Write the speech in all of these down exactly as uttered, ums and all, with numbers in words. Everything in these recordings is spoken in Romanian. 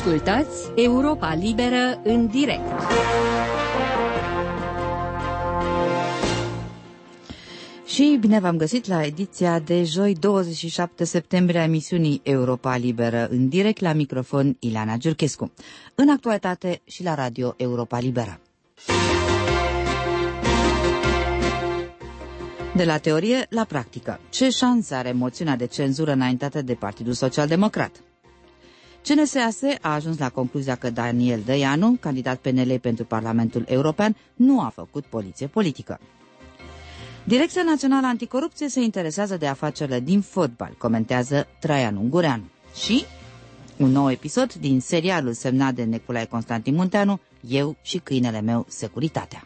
Ascultați Europa Liberă în direct. Și bine v-am găsit la ediția de joi douăzeci și șapte septembrie a emisiunii Europa Liberă în direct, la microfon Ileana Giurchescu. În actualitate și la radio Europa Liberă. De la teorie la practică. Ce șanse are moțiunea de cenzură înaintată de Partidul Social Democrat? C N S A S a ajuns la concluzia că Daniel Dăianu, candidat P N L pentru Parlamentul European, nu a făcut poliție politică. Direcția Națională Anticorupție se interesează de afacerile din fotbal, comentează Traian Ungureanu. Și un nou episod din serialul semnat de Nicolae Constantin Munteanu, Eu și câinele meu, Securitatea.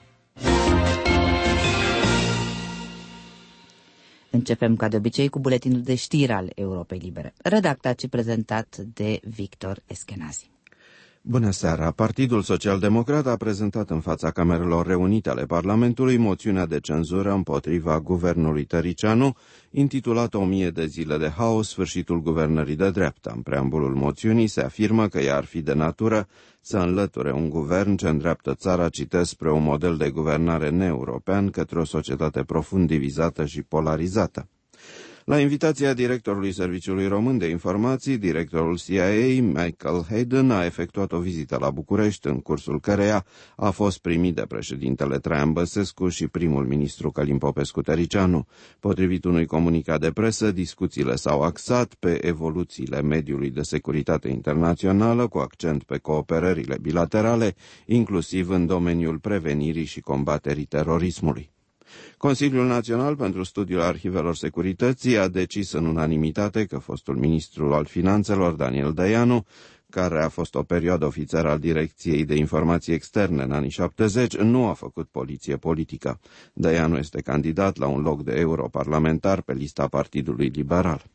Începem ca de obicei cu buletinul de știri al Europei Libere, redactat și prezentat de Victor Eschenazi. Bună seara! Partidul Social Democrat a prezentat în fața Camerelor Reunite ale Parlamentului moțiunea de cenzură împotriva guvernului Tăricianu, intitulată O mie de zile de haos, sfârșitul guvernării de dreapta. În preambulul moțiunii se afirmă că ea ar fi de natură să înlăture un guvern ce îndreaptă țara, citesc, spre un model de guvernare neeuropean către o societate profund divizată și polarizată. La invitația directorului Serviciului Român de Informații, directorul C I A, Michael Hayden, a efectuat o vizită la București, în cursul căreia a fost primit de președintele Traian Băsescu și primul ministru Călin Popescu-Tăricianu. Potrivit unui comunicat de presă, discuțiile s-au axat pe evoluțiile mediului de securitate internațională, cu accent pe cooperările bilaterale, inclusiv în domeniul prevenirii și combaterii terorismului. Consiliul Național pentru Studiul Arhivelor Securității a decis în unanimitate că fostul ministru al Finanțelor, Daniel Dăianu, care a fost o perioadă ofițer al Direcției de Informații Externe în anii șaptezeci, nu a făcut poliție politică. Dăianu este candidat la un loc de europarlamentar pe lista Partidului Liberal.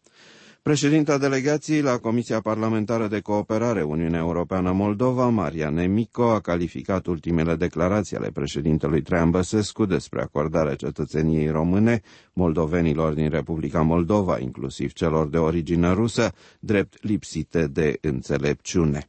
Președinta delegației la Comisia Parlamentară de Cooperare Uniunea Europeană-Moldova, Mariane Mico, a calificat ultimele declarații ale președintelui Traian Băsescu despre acordarea cetățeniei române moldovenilor din Republica Moldova, inclusiv celor de origine rusă, drept lipsite de înțelepciune.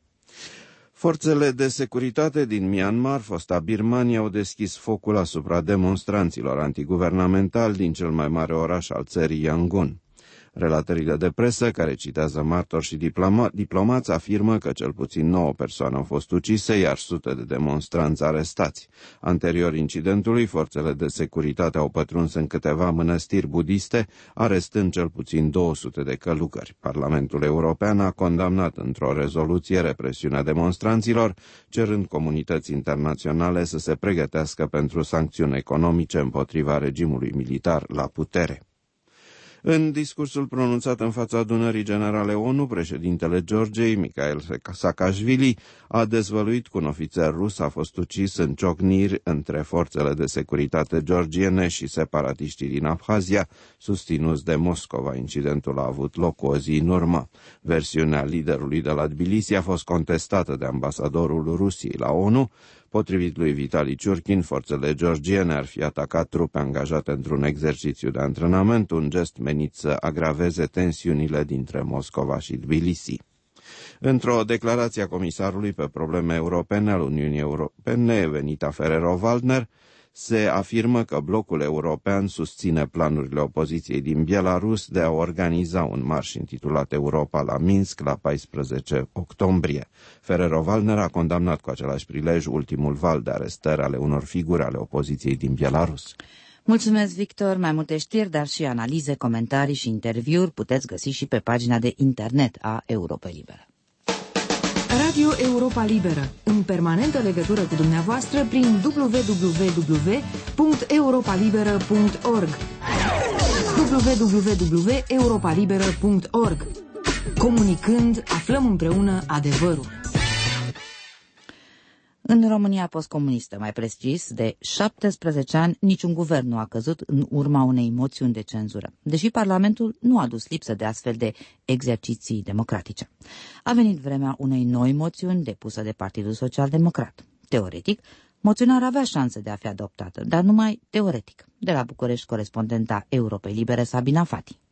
Forțele de securitate din Myanmar, fosta Birmania, au deschis focul asupra demonstranților antiguvernamentali din cel mai mare oraș al țării, Yangon. Relatările de presă, care citează martori și diploma, diplomați, afirmă că cel puțin nouă persoane au fost ucise, iar sute de demonstranți arestați. Anterior incidentului, forțele de securitate au pătruns în câteva mănăstiri budiste, arestând cel puțin două sute de călugări. Parlamentul European a condamnat într-o rezoluție represiunea demonstranților, cerând comunității internaționale să se pregătească pentru sancțiuni economice împotriva regimului militar la putere. În discursul pronunțat în fața Adunării Generale O N U, președintele Georgiei, Mikhail Saakashvili, a dezvăluit că un ofițer rus a fost ucis în ciocniri între forțele de securitate georgiene și separatiștii din Abhazia, susținuți de Moscova. Incidentul a avut loc cu o zi în urmă. Versiunea liderului de la Tbilisi a fost contestată de ambasadorul Rusiei la O N U. Potrivit lui Vitali Ciurkin, forțele georgiene ar fi atacat trupe angajate într-un exercițiu de antrenament, un gest menit să agraveze tensiunile dintre Moscova și Tbilisi. Într-o declarație a comisarului pe probleme europene al Uniunii Europene, Venita Ferrero-Waldner, se afirmă că blocul european susține planurile opoziției din Belarus de a organiza un marș intitulat Europa la Minsk la paisprezece octombrie. Ferrero-Waldner a condamnat cu același prilej ultimul val de arestări ale unor figuri ale opoziției din Belarus. Mulțumesc, Victor! Mai multe știri, dar și analize, comentarii și interviuri puteți găsi și pe pagina de internet a Europei Libere. Radio Europa Liberă, în permanentă legătură cu dumneavoastră prin w w w punct europa liberă punct org w w w punct europa liberă punct org. Comunicând, aflăm împreună adevărul. În România postcomunistă, mai precis, de șaptesprezece ani, niciun guvern nu a căzut în urma unei moțiuni de cenzură, deși Parlamentul nu a dus lipsă de astfel de exerciții democratice. A venit vremea unei noi moțiuni depusă de Partidul Social Democrat. Teoretic, moțiunea ar avea șanse de a fi adoptată, dar numai teoretic. De la București, corespondenta Europei Libere, Sabina Fati.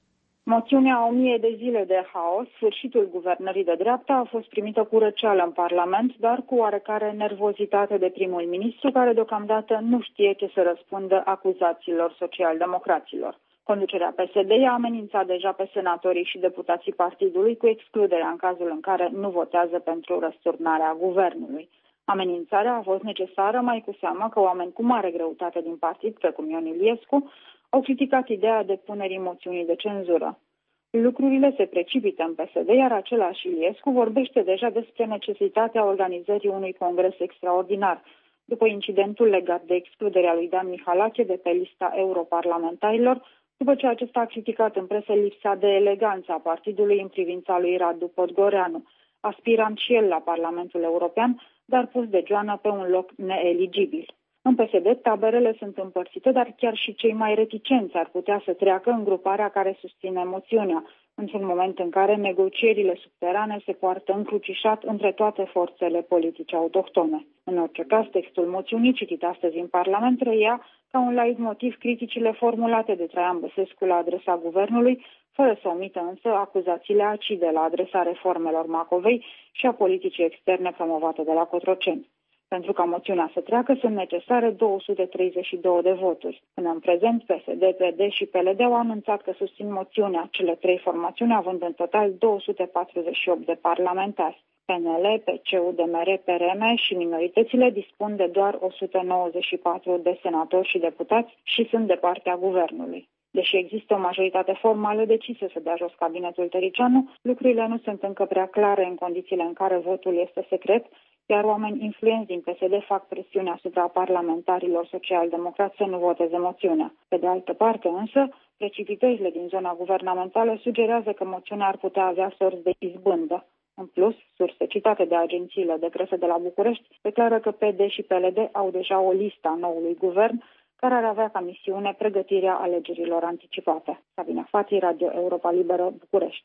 Moțiunea o mie de zile de haos, sfârșitul guvernării de dreapta, a fost primită cu răceală în Parlament, dar cu oarecare nervozitate de primul ministru, care deocamdată nu știe ce să răspundă acuzațiilor social-democraților. Conducerea P S D i-a amenințat deja pe senatorii și deputații partidului cu excluderea în cazul în care nu votează pentru răsturnarea guvernului. Amenințarea a fost necesară mai cu seamă că oameni cu mare greutate din partid, precum Ion Iliescu, au criticat ideea depunerii moțiunii de cenzură. Lucrurile se precipită în P S D, iar același Iliescu vorbește deja despre necesitatea organizării unui congres extraordinar, după incidentul legat de excluderea lui Dan Mihalache de pe lista europarlamentarilor, după ce acesta a criticat în presă lipsa de eleganță a partidului în privința lui Radu Podgoreanu, aspirant și el la Parlamentul European, dar pus de Joană pe un loc neeligibil. În P S D, taberele sunt împărțite, dar chiar și cei mai reticenți ar putea să treacă în gruparea care susține moțiunea, într-un moment în care negocierile subterane se poartă încrucișat între toate forțele politice autohtone. În orice caz, textul moțiunii, citit astăzi în Parlament, reia ca un leitmotiv criticile formulate de Traian Băsescu la adresa guvernului, fără să omită însă acuzațiile acide la adresa reformelor Macovei și a politicii externe promovate de la Cotroceni. Pentru ca moțiunea să treacă, sunt necesare două sute treizeci și doi de voturi. Până în prezent, P S D, P D și P L D au anunțat că susțin moțiunea, cele trei formațiuni având în total două sute patruzeci și opt de parlamentari. P N L, P C U, D M R, P R M și minoritățile dispun de doar o sută nouăzeci și patru de senatori și deputați și sunt de partea guvernului. Deși există o majoritate formală decisă să dea jos cabinetul Tăricianu, lucrurile nu sunt încă prea clare în condițiile în care votul este secret, iar oameni influenți din P S D fac presiune asupra parlamentarilor social-democrați să nu voteze moțiunea. Pe de altă parte însă, precipitările din zona guvernamentală sugerează că moțiunea ar putea avea sorți de izbândă. În plus, surse citate de agențiile de presă de la București declară că P D și P L D au deja o listă a noului guvern care ar avea ca misiune pregătirea alegerilor anticipate. Sabina Fati, Radio Europa Liberă, București.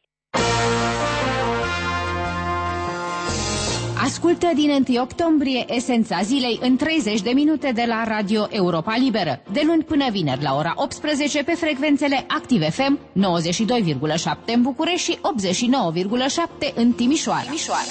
Ascultă din întâi octombrie esența zilei în treizeci de minute de la Radio Europa Liberă, de luni până vineri la ora optsprezece pe frecvențele Activ F M nouăzeci și doi virgulă șapte în București și optzeci și nouă virgulă șapte în Timișoara. Timișoara.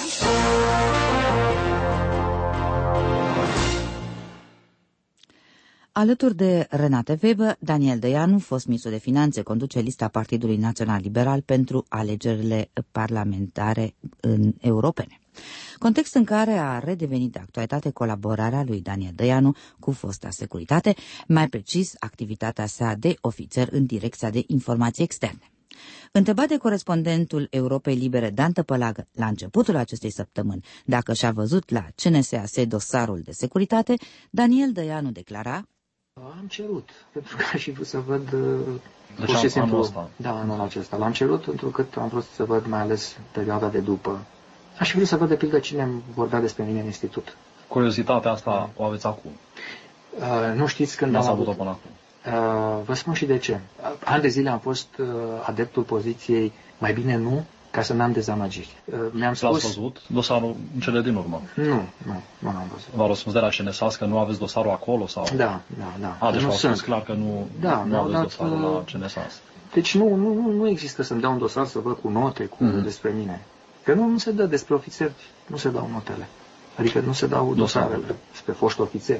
Alături de Renate Weber, Daniel Dăianu, fost ministru de Finanțe, conduce lista Partidului Național Liberal pentru alegerile parlamentare în europene. Context în care a redevenit de actualitate colaborarea lui Daniel Dăianu cu fosta securitate, mai precis activitatea sa de ofițer în Direcția de Informații Externe. Întrebat de corespondentul Europei Libere Dan Tăpălagă la începutul acestei săptămâni dacă și-a văzut la C N S A S dosarul de securitate, Daniel Dăianu declara: Am cerut, pentru că aș fi vrut să văd deci pur și simplu, ăsta. Da, anul acesta. L-am cerut pentru că am vrut să văd mai ales perioada de după. Aș fi vrut să văd de pildă cine vorbea despre mine în institut. Curiozitatea asta o aveți acum? Uh, nu știți când am am avut-o până acum. Uh, vă spun și de ce. Uh, ani de zile am fost uh, adeptul poziției mai bine nu, ca să n-am dezamăgiri. Uh, mi-am spus... L-ați văzut dosarul în cele din urmă? Nu, nu, nu l-am văzut. V-a răspuns de la C N S A S că nu aveți dosarul acolo? Sau? Da, da, da. A, deci nu v-a spus sunt. clar că nu, da, nu aveți dat, dosarul la C N S A S. Deci nu, nu, nu, nu există să-mi dea un dosar să văd cu note cu, mm-hmm. despre mine. Că nu, nu se dă despre ofițeri, nu se dau notele. Adică nu se dau dosarele despre foști ofițeri.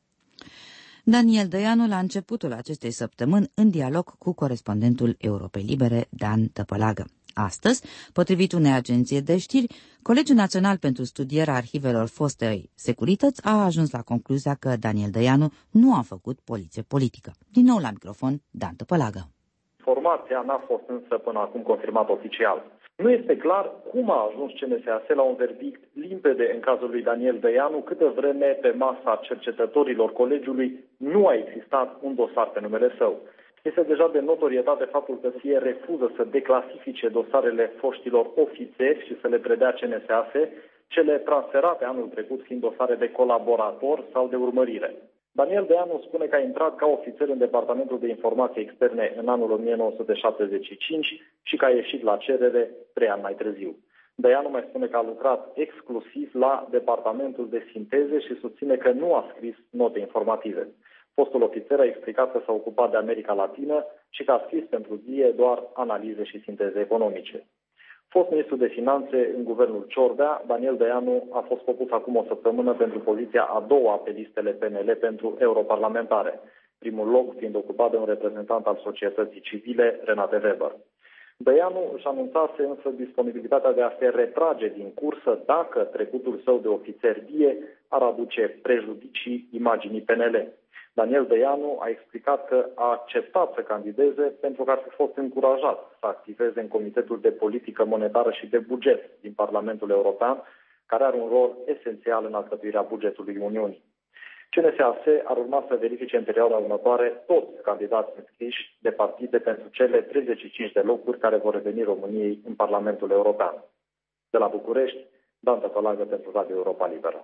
Daniel Dăianu la începutul acestei săptămâni în dialog cu corespondentul Europei Libere Dan Tăpălagă. Astăzi, potrivit unei agenții de știri, Colegiul Național pentru Studierea Arhivelor Fostei Securități a ajuns la concluzia că Daniel Dăianu nu a făcut poliție politică. Din nou la microfon, Dan Tăpălagă. Informația n-a fost însă până acum confirmată oficial. Nu este clar cum a ajuns C N S A S la un verdict limpede în cazul lui Daniel Dăianu, câtă vreme pe masa cercetătorilor colegiului nu a existat un dosar pe numele său. Este deja de notorietate faptul că S I E refuză să declasifice dosarele foștilor ofițeri și să le predea C N S A S, cele transferate anul trecut fiind dosare de colaborator sau de urmărire. Daniel Dăianu spune că a intrat ca ofițer în Departamentul de Informații Externe în anul o mie nouă sute șaptezeci și cinci și că a ieșit la cerere trei ani mai târziu. Dăianu mai spune că a lucrat exclusiv la Departamentul de Sinteze și susține că nu a scris note informative. Fostul ofițer a explicat că s-a ocupat de America Latină și că a scris pentru Z I E doar analize și sinteze economice. Fost ministru de finanțe în guvernul Ciordea, Daniel Dăianu a fost propus acum o săptămână pentru poziția a doua pe listele P N L pentru europarlamentare, primul loc fiind ocupat de un reprezentant al societății civile, Renate Weber. Dăianu își anunțase însă disponibilitatea de a se retrage din cursă dacă trecutul său de ofițer V I E ar aduce prejudicii imaginii P N L. Daniel Dăianu a explicat că a acceptat să candideze pentru că ar fi fost încurajat să activeze în Comitetul de Politică Monetară și de Buget din Parlamentul European, care are un rol esențial în alcătuirea bugetului Uniunii. C N S A S ar urma să verifice în perioada următoare toți candidații înscriși de partide pentru cele treizeci și cinci de locuri care vor reveni României în Parlamentul European. De la București, Dan Tătălagă pentru Radio Europa Liberă.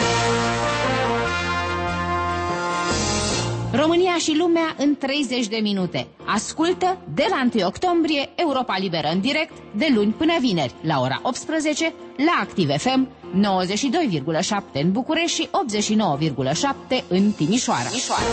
România și lumea în treizeci de minute. Ascultă de la întâi octombrie Europa Liberă în direct de luni până vineri la ora optsprezece la Activ F M nouăzeci și doi virgulă șapte în București și optzeci și nouă virgulă șapte în Timișoara. Timișoara.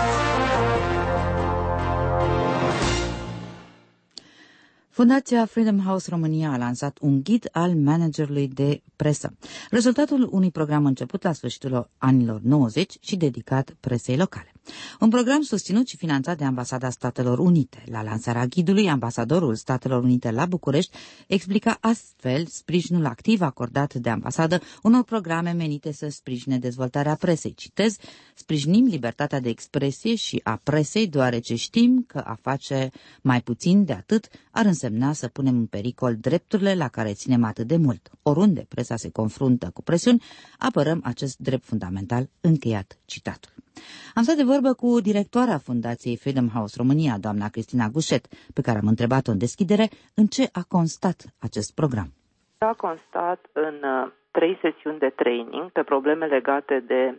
Fundația Freedom House România a lansat un ghid al managerului de presă, rezultatul unui program început la sfârșitul anilor nouăzeci și dedicat presei locale. Un program susținut și finanțat de Ambasada Statelor Unite. La lansarea ghidului, ambasadorul Statelor Unite la București explica astfel sprijinul activ acordat de ambasadă unor programe menite să sprijine dezvoltarea presei. Citez, sprijinim libertatea de expresie și a presei, deoarece știm că a face mai puțin de atât ar însemna să punem în pericol drepturile la care ținem atât de mult. Oriunde presa se confruntă cu presiuni, apărăm acest drept fundamental. Încheiat citatul. Am stat de vorbă cu directoarea Fundației Freedom House România, doamna Cristina Gușet, pe care am întrebat-o în deschidere în ce a constat acest program. A constat în trei sesiuni de training pe probleme legate de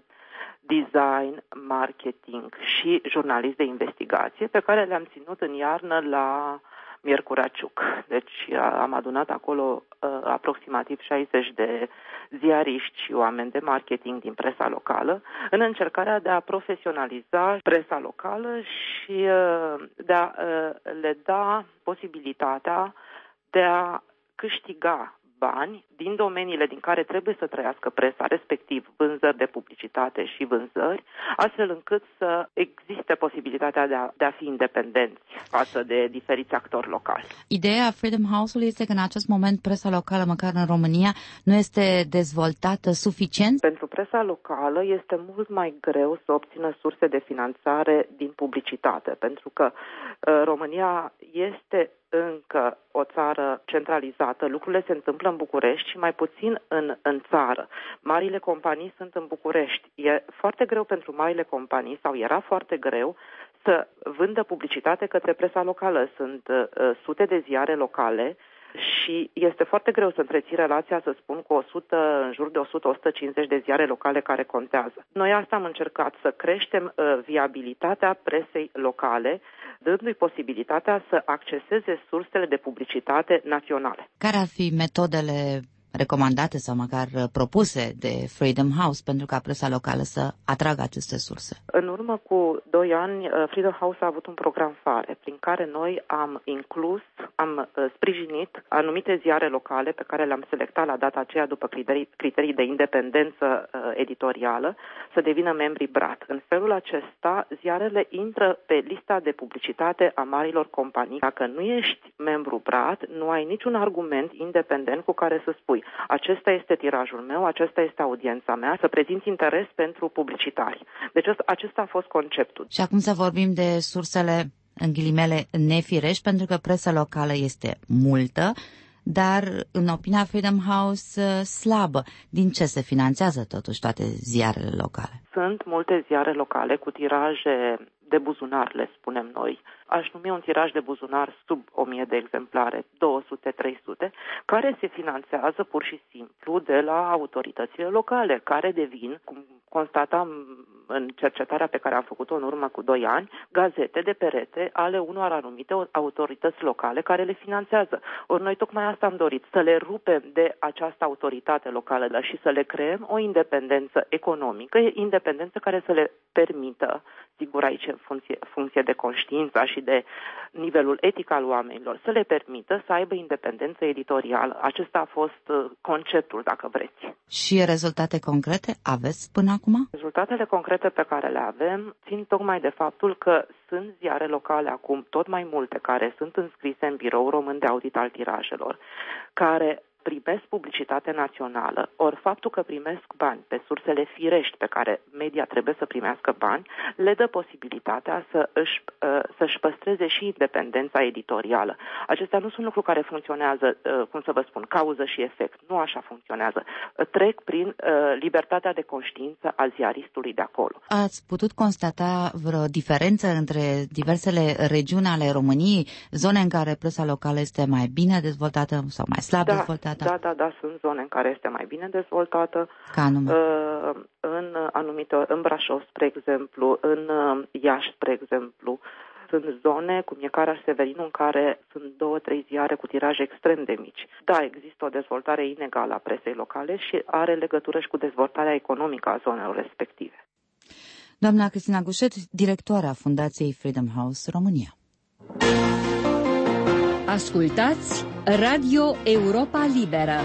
design, marketing și jurnalist de investigație, pe care le-am ținut în iarnă la Miercurea Ciuc. Deci am adunat acolo uh, aproximativ șaizeci de ziariști și oameni de marketing din presa locală în încercarea de a profesionaliza presa locală și uh, de a uh, le da posibilitatea de a câștiga bani din domeniile din care trebuie să trăiască presa, respectiv vânzări de publicitate și vânzări, astfel încât să existe posibilitatea de a, de a fi independenți față de diferiți actori locali. Ideea Freedom House-ului este că în acest moment presa locală, măcar în România, nu este dezvoltată suficient? Pentru presa locală este mult mai greu să obțină surse de finanțare din publicitate, pentru că uh, România este încă o țară centralizată, lucrurile se întâmplă în București și mai puțin în, în țară. Marile companii sunt în București. E foarte greu pentru marile companii, sau era foarte greu, să vândă publicitate către presa locală. Sunt uh, sute de ziare locale și este foarte greu să întreții relația, să spun, cu o sută, în jur de o sută - o sută cincizeci de ziare locale care contează. Noi asta am încercat, să creștem uh, viabilitatea presei locale, dându-i posibilitatea să acceseze sursele de publicitate naționale. Care ar fi metodele recomandate sau măcar propuse de Freedom House pentru ca presa locală să atragă aceste surse? În urmă cu doi ani, Freedom House a avut un program fare prin care noi am inclus, am sprijinit anumite ziare locale pe care le-am selectat la data aceea după criterii, criterii de independență editorială să devină membri B R A T. În felul acesta, ziarele intră pe lista de publicitate a marilor companii. Dacă nu ești membru B R A T, nu ai niciun argument independent cu care să spui acesta este tirajul meu, acesta este audiența mea, să prezinți interes pentru publicitari. Deci acesta a fost conceptul. Și acum să vorbim de sursele, în ghilimele, nefirești, pentru că presa locală este multă, dar, în opinia Freedom House, slabă. Din ce se finanțează totuși toate ziarele locale? Sunt multe ziare locale cu tiraje de buzunar, le spunem noi. Aș numi un tiraj de buzunar sub o mie de exemplare, două sute - trei sute, care se finanțează pur și simplu de la autoritățile locale, care devin, cum constatam în cercetarea pe care am făcut-o în urmă cu doi ani, gazete de perete ale unor anumite autorități locale care le finanțează. Ori noi tocmai asta am dorit, să le rupem de această autoritate locală și să le creăm o independență economică, independență care să le permită sigur aici în funcție, funcție de conștiința și de nivelul etic al oamenilor, să le permită să aibă independență editorială. Acesta a fost conceptul, dacă vreți. Și rezultate concrete aveți până acum? Rezultatele concrete pe care le avem țin tocmai de faptul că sunt ziare locale acum tot mai multe care sunt înscrise în Biroul Român de Audit al Tirajelor, care primesc publicitate națională, ori faptul că primesc bani pe sursele firești pe care media trebuie să primească bani, le dă posibilitatea să își, să-și păstreze și independența editorială. Acestea nu sunt lucruri care funcționează, cum să vă spun, cauză și efect. Nu așa funcționează. Trec prin libertatea de conștiință a ziaristului de acolo. Ați putut constata vreo diferență între diversele regiuni ale României, zone în care presa locală este mai bine dezvoltată sau mai slab da. dezvoltată? Da, da, da, sunt zone în care este mai bine dezvoltată. Ca anume? Uh, în anumite, în Brașov, spre exemplu, în Iași, spre exemplu, sunt zone, cum e Caraș-Severinu, în care sunt două, trei ziare cu tiraje extrem de mici. Da, există o dezvoltare inegală a presei locale și are legătură și cu dezvoltarea economică a zonelor respective. Doamna Cristina Gușet, directoarea Fundației Freedom House România. Ascultați Radio Europa Liberă.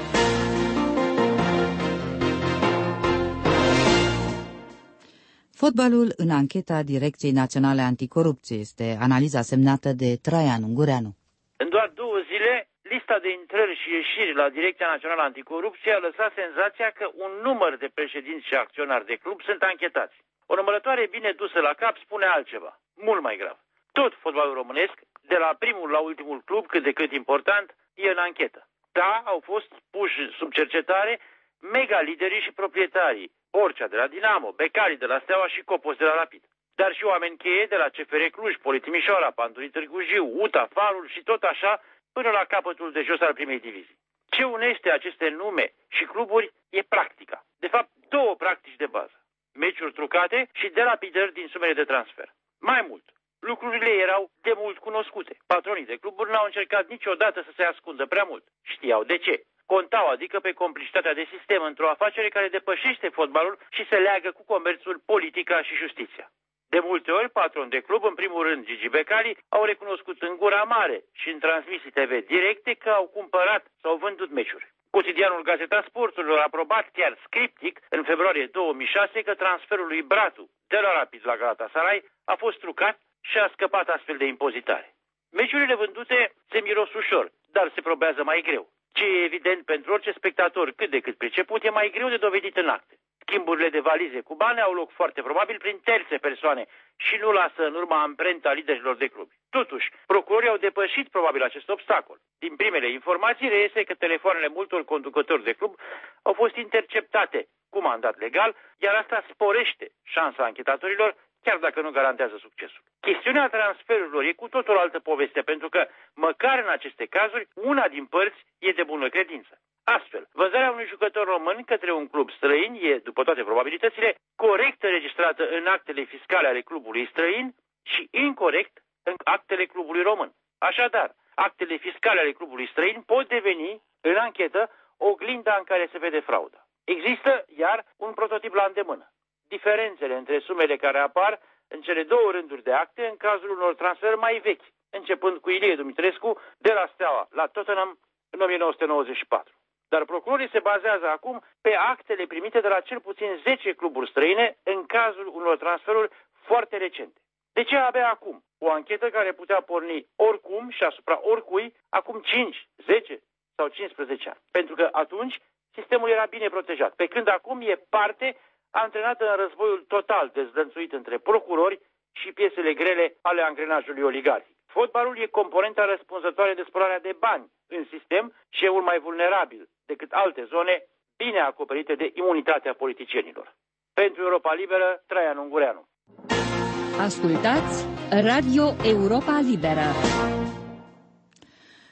Fotbalul în ancheta Direcției Naționale Anticorupție este analiza semnată de Traian Ungureanu. În doar două zile, lista de intrări și ieșiri la Direcția Națională Anticorupție a lăsat senzația că un număr de președinți și acționari de club sunt anchetați. O numărătoare bine dusă la cap spune altceva, mult mai grav. Tot fotbalul românesc, de la primul la ultimul club, cât de cât important, e în anchetă. Da, au fost puși sub cercetare mega liderii și proprietarii, Borcea de la Dinamo, Becali de la Steaua și Copos de la Rapid. Dar și oameni cheie de la C F R Cluj, Politimișoara, Pantorii Târgu Jiu, U T A, Farul și tot așa până la capătul de jos al primei divizii. Ce unește aceste nume și cluburi e practica. De fapt, două practici de bază. Meciuri trucate și delapidări din sumele de transfer. Mai mult, lucrurile erau de mult cunoscute. Patronii de cluburi n-au încercat niciodată să se ascundă prea mult. Știau de ce. Contau adică pe complicitatea de sistem într-o afacere care depășește fotbalul și se leagă cu comerțul, politica și justiția. De multe ori, patron de club, în primul rând Gigi Becali, au recunoscut în gura mare și în transmisii T V directe că au cumpărat sau vândut meciuri. Cotidianul Gazeta Sporturilor a aprobat chiar scriptic în februarie două mii șase că transferul lui Bratu de la Rapid la Galatasaray a fost trucat și a scăpat astfel de impozitare. Meciurile vândute se miros ușor, dar se probează mai greu. Ce e evident pentru orice spectator cât de cât priceput, e mai greu de dovedit în acte. Schimburile de valize cu bani au loc foarte probabil prin terțe persoane și nu lasă în urma amprenta liderilor de club. Totuși, procurorii au depășit probabil acest obstacol. Din primele informații reiese că telefoanele multor conducători de club au fost interceptate cu mandat legal, iar asta sporește șansa anchetatorilor, chiar dacă nu garantează succesul. Chestiunea transferurilor e cu totul altă poveste, pentru că, măcar în aceste cazuri, una din părți e de bună credință. Astfel, vânzarea unui jucător român către un club străin e, după toate probabilitățile, corect înregistrată în actele fiscale ale clubului străin și incorect în actele clubului român. Așadar, actele fiscale ale clubului străin pot deveni, în anchetă, oglinda în care se vede frauda. Există, iar, un prototip la îndemână. Diferențele între sumele care apar în cele două rânduri de acte în cazul unor transferuri mai vechi, începând cu Ilie Dumitrescu de la Steaua la Tottenham în o mie nouă sute nouăzeci și patru. Dar procurorii se bazează acum pe actele primite de la cel puțin zece cluburi străine în cazul unor transferuri foarte recente. De ce abia acum? O anchetă care putea porni oricum și asupra oricui acum cinci, zece sau cincisprezece ani. Pentru că atunci sistemul era bine protejat, pe când acum e parte antrenată în războiul total dezlănțuit între procurori și piesele grele ale angrenajului oligarhic. Fotbalul e componenta răspunzătoare de spălarea de bani în sistem și e mult mai vulnerabil decât alte zone bine acoperite de imunitatea politicienilor. Pentru Europa Liberă, Traian Ungureanu. Ascultați Radio Europa Liberă.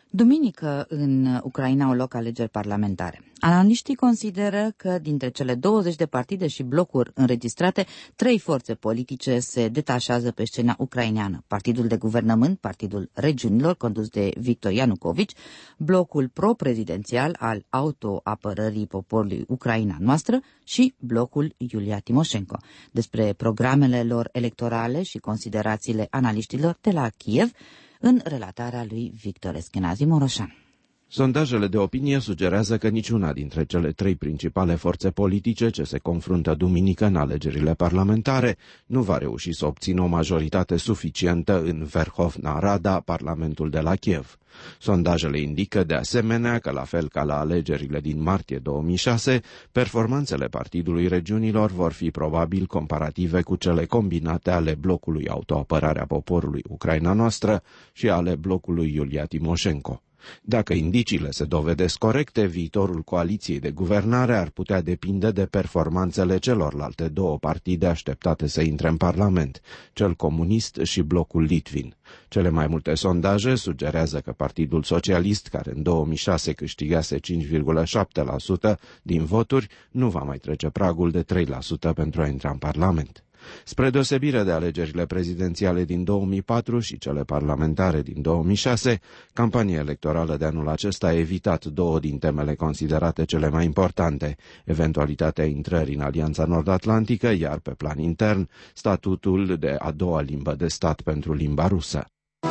Duminică, în Ucraina au loc alegeri parlamentare. Analiștii consideră că dintre cele douăzeci de partide și blocuri înregistrate, trei forțe politice se detașează pe scena ucraineană. Partidul de guvernământ, Partidul Regiunilor, condus de Victor Ianucovici, blocul pro-prezidențial al autoapărării poporului Ucraina noastră și blocul Iulia Timoșenko. Despre programele lor electorale și considerațiile analiștilor de la Kiev, în relatarea lui Victor Eschenazi Moroșan. Sondajele de opinie sugerează că niciuna dintre cele trei principale forțe politice ce se confruntă duminică în alegerile parlamentare nu va reuși să obțină o majoritate suficientă în Verhovna Rada, Parlamentul de la Kiev. Sondajele indică de asemenea că, la fel ca la alegerile din martie două mii șase, performanțele Partidului Regiunilor vor fi probabil comparative cu cele combinate ale blocului Autoapărarea Poporului Ucraina Noastră și ale blocului Iulia Timoșenko. Dacă indiciile se dovedesc corecte, viitorul coaliției de guvernare ar putea depinde de performanțele celorlalte două partide așteptate să intre în Parlament, cel comunist și blocul Litvin. Cele mai multe sondaje sugerează că Partidul Socialist, care în două mii șase câștigase cinci virgulă șapte la sută din voturi, nu va mai trece pragul de trei la sută pentru a intra în Parlament. Spre deosebire de alegerile prezidențiale din două mii patru și cele parlamentare din două mii șase, campania electorală de anul acesta a evitat două din temele considerate cele mai importante: eventualitatea intrării în Alianța Nord-Atlantică, iar pe plan intern, statutul de a doua limbă de stat pentru limba rusă.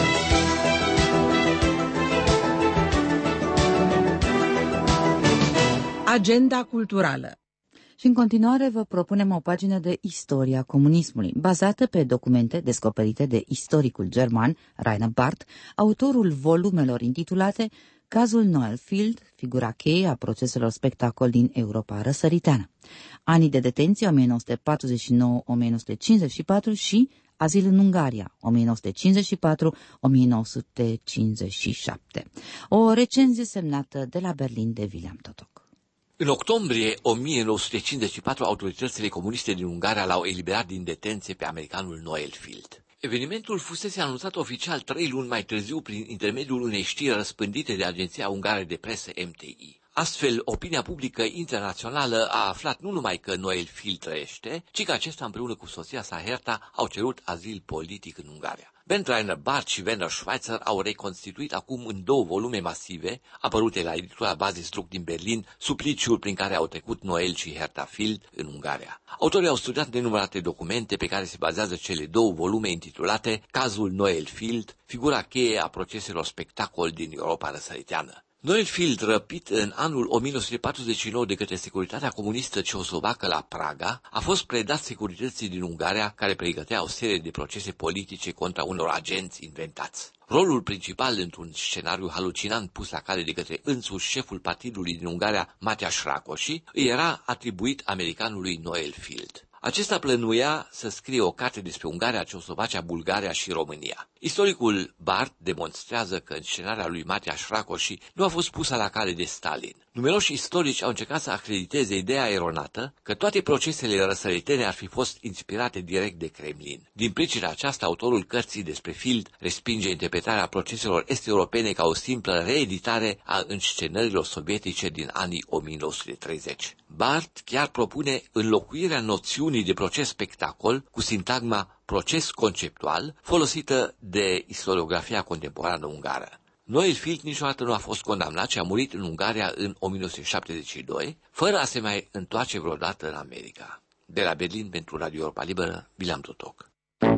Agenda culturală. Și în continuare vă propunem o pagină de istoria comunismului, bazată pe documente descoperite de istoricul german Rainer Barth, autorul volumelor intitulate Cazul Noel Field, figura cheie a proceselor spectacol din Europa răsăriteană, anii de detenție o mie nouă sute patruzeci și nouă - o mie nouă sute cincizeci și patru și azil în Ungaria o mie nouă sute cincizeci și patru - o mie nouă sute cincizeci și șapte. O recenzie semnată de la Berlin de William Totok. În octombrie o mie nouă sute cincizeci și patru, autoritățile comuniste din Ungaria l-au eliberat din detenție pe americanul Noel Field. Evenimentul fusese anunțat oficial trei luni mai târziu prin intermediul unei știri răspândite de Agenția Ungară de Presă M T I. Astfel, opinia publică internațională a aflat nu numai că Noel Field trăiește, ci că acesta împreună cu soția sa Herta au cerut azil politic în Ungaria. Bernd Rainer Barth și Werner Schweitzer au reconstituit acum în două volume masive, apărute la editura Basisdruck din Berlin, supliciul prin care au trecut Noel și Herta Field în Ungaria. Autorii au studiat nenumărate documente pe care se bazează cele două volume intitulate Cazul Noel Field, figura cheie a proceselor spectacol din Europa răsăriteană. Noel Field, răpit în anul o mie nouă sute patruzeci și nouă de către securitatea comunistă ceoslovacă la Praga, a fost predat securității din Ungaria, care pregătea o serie de procese politice contra unor agenți inventați. Rolul principal într-un scenariu halucinant pus la cale de către însuși șeful partidului din Ungaria, Mátyás Rákosi, îi era atribuit americanului Noel Field. Acesta plănuia să scrie o carte despre Ungaria, Ceoslovacia, Bulgaria și România. Istoricul Barth demonstrează că înscenarea lui Mátyás Rákosi nu a fost pusă la cale de Stalin. Numeroși istorici au încercat să acrediteze ideea eronată că toate procesele răsăritene ar fi fost inspirate direct de Kremlin. Din pricina aceasta, autorul cărții despre Field respinge interpretarea proceselor est-europene ca o simplă reeditare a înscenărilor sovietice din anii o mie nouă sute treizeci. Barth chiar propune înlocuirea noțiunii de proces spectacol cu sintagma proces conceptual folosită de istoriografia contemporană ungară. Noel Field niciodată nu a fost condamnat și a murit în Ungaria în o mie nouă sute șaptezeci și doi, fără a se mai întoarce vreodată în America. De la Berlin, pentru Radio Europa Liberă, William Totok.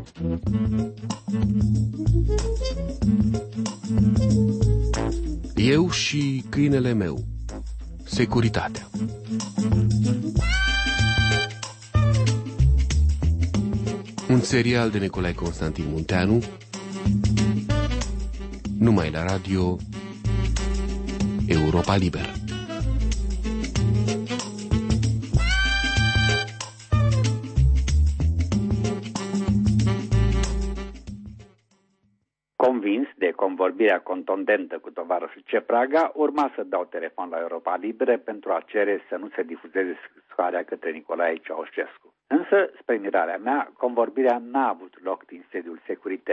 Eu și câinele meu. Securitatea. Un serial de Nicolae Constantin Munteanu, numai la Radio Europa Liberă. Convins de convorbirea contundentă cu tovarășul Cepraga, urma să dau telefon la Europa Liberă pentru a cere să nu se difuzeze scrisoarea către Nicolae Ceaușescu. Însă, spre mirarea mea, convorbirea n-a avut loc din sediul securității.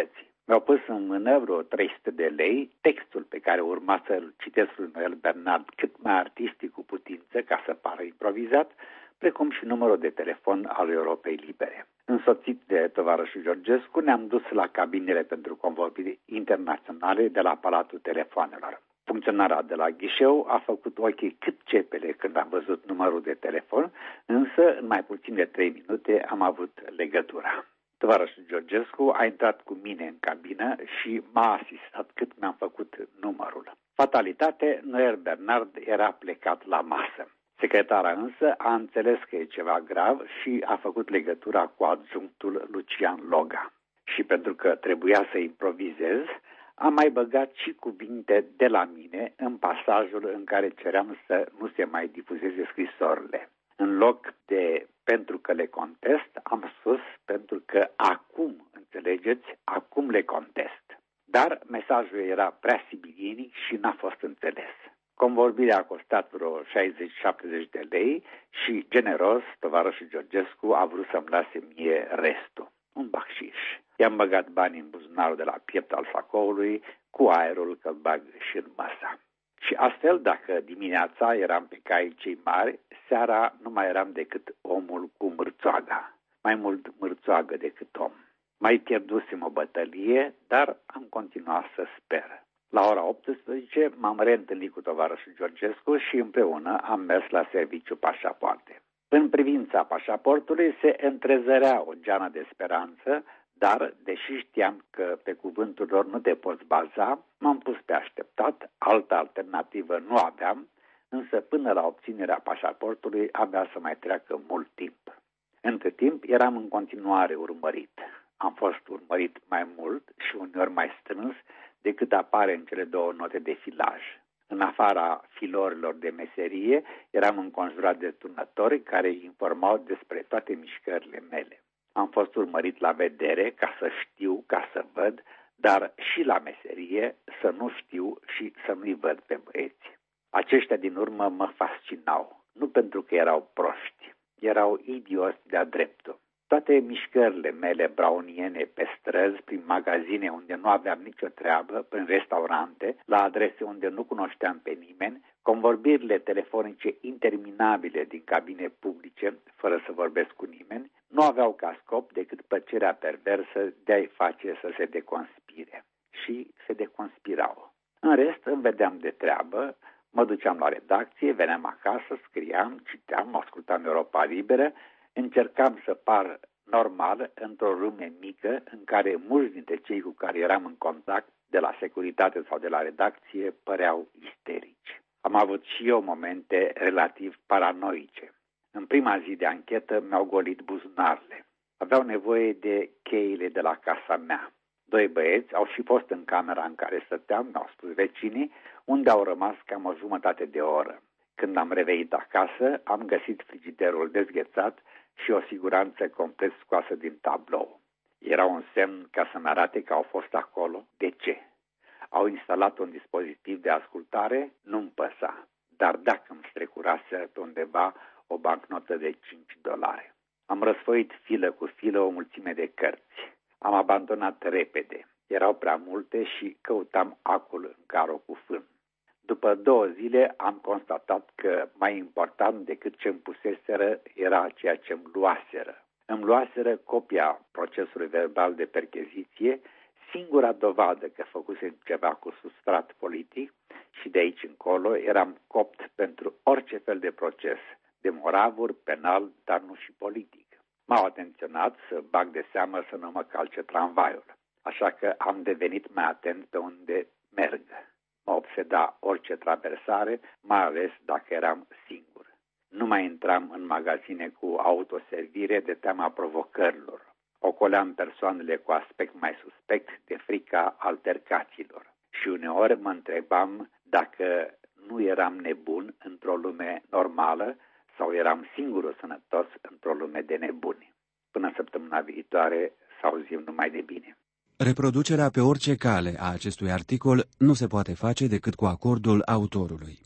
Mi-au pus în mână vreo trei sute de lei, textul pe care urma să-l citesc lui Noel Bernard cât mai artistic cu putință, ca să pară improvizat, precum și numărul de telefon al Europei Libere. Însoțit de tovarășul Georgescu, ne-am dus la cabinele pentru convorbiri internaționale de la Palatul Telefoanelor. Funcționarea de la ghișeu a făcut ochii cât cepele când am văzut numărul de telefon, însă în mai puțin de trei minute am avut legătura. Tovarășul Georgescu a intrat cu mine în cabină și m-a asistat cât mi-am făcut numărul. Fatalitate, Noel Bernard era plecat la masă. Secretara însă a înțeles că e ceva grav și a făcut legătura cu adjunctul Lucian Loga. Și pentru că trebuia să improvizez, am mai băgat și cuvinte de la mine în pasajul în care ceream să nu se mai difuzeze scrisorile. În loc de pentru că le contest, am spus pentru că acum, înțelegeți, acum le contest. Dar mesajul era prea sibilienic și n-a fost înțeles. Convorbirea a costat vreo șaizeci șaptezeci de lei și, generos, tovarășul Georgescu a vrut să-mi lase mie restul, un bacșiș. I-am băgat banii în buzunarul de la piept al sacoului, cu aerul că bag și în masa. Și astfel, dacă dimineața eram pe cai cei mari, seara nu mai eram decât omul cu mârțoaga. Mai mult mârțoagă decât om. Mai pierdusem o bătălie, dar am continuat să sper. La ora optsprezece m-am reîntâlnit cu tovarășul Georgescu și împreună am mers la serviciu pașapoarte. În privința pașaportului se întrezărea o geană de speranță, dar, deși știam că pe cuvântul lor nu te poți baza, m-am pus pe așteptat, altă alternativă nu aveam, însă până la obținerea pașaportului abia să mai treacă mult timp. Între timp eram în continuare urmărit. Am fost urmărit mai mult și uneori mai strâns decât apare în cele două note de filaj. În afara filorilor de meserie, eram înconjurat de turnători care îi informau despre toate mișcările mele. Am fost urmărit la vedere ca să știu, ca să văd, dar și la meserie să nu știu și să nu-i văd pe băieți. Aceștia din urmă mă fascinau, nu pentru că erau proști, erau idioți de-a dreptul. Toate mișcările mele brauniene pe străzi, prin magazine unde nu aveam nicio treabă, prin restaurante, la adrese unde nu cunoșteam pe nimeni, convorbirile telefonice interminabile din cabine publice, fără să vorbesc cu nimeni, nu aveau ca scop decât plăcerea perversă de a-i face să se deconspire. Și se deconspirau. În rest, îmi vedeam de treabă, mă duceam la redacție, veneam acasă, scriam, citeam, ascultam Europa Liberă, încercam să par normal într-o lume mică în care mulți dintre cei cu care eram în contact, de la securitate sau de la redacție, păreau isterici. Am avut și eu momente relativ paranoice. În prima zi de anchetă mi-au golit buzunarele. Aveau nevoie de cheile de la casa mea. Doi băieți au și fost în camera în care stăteam, mi-au spus vecinii, unde au rămas cam o jumătate de oră. Când am revenit acasă, am găsit frigiderul dezghețat și o siguranță complet scoasă din tablou. Era un semn ca să-mi arate că au fost acolo. De ce? Au instalat un dispozitiv de ascultare? Nu-mi păsa. Dar dacă îmi strecurase pe undeva o bancnotă de cinci dolari. Am răsfoit filă cu filă o mulțime de cărți. Am abandonat repede. Erau prea multe și căutam acul în carul cu fân. După două zile am constatat că mai important decât ce-mi puseseră era ceea ce-mi luaseră. Îmi luaseră copia procesului verbal de percheziție, singura dovadă că făcusem ceva cu substrat politic, și de aici încolo eram copt pentru orice fel de proces, de moravuri, penal, dar nu și politic. M-au atenționat să bag de seamă să nu mă calce tramvaiul, așa că am devenit mai atent pe unde merg. Mă obseda orice traversare, mai ales dacă eram singur. Nu mai intram în magazine cu autoservire de teama provocărilor. Ocoleam persoanele cu aspect mai suspect de frica altercațiilor. Și uneori mă întrebam dacă nu eram nebun într-o lume normală sau eram singurul sănătos într-o lume de nebuni. Până săptămâna viitoare, să auzim numai de bine. Reproducerea pe orice cale a acestui articol nu se poate face decât cu acordul autorului.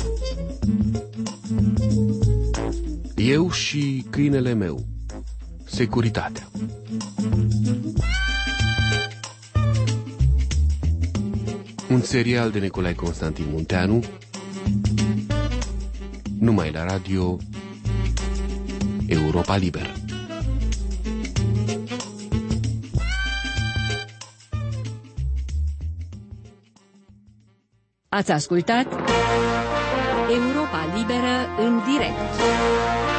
Eu și câinele meu. securitatea. Un serial de Nicolae Constantin Munteanu, numai la radio Europa Liberă. Ați ascultat Europa Liberă în direct.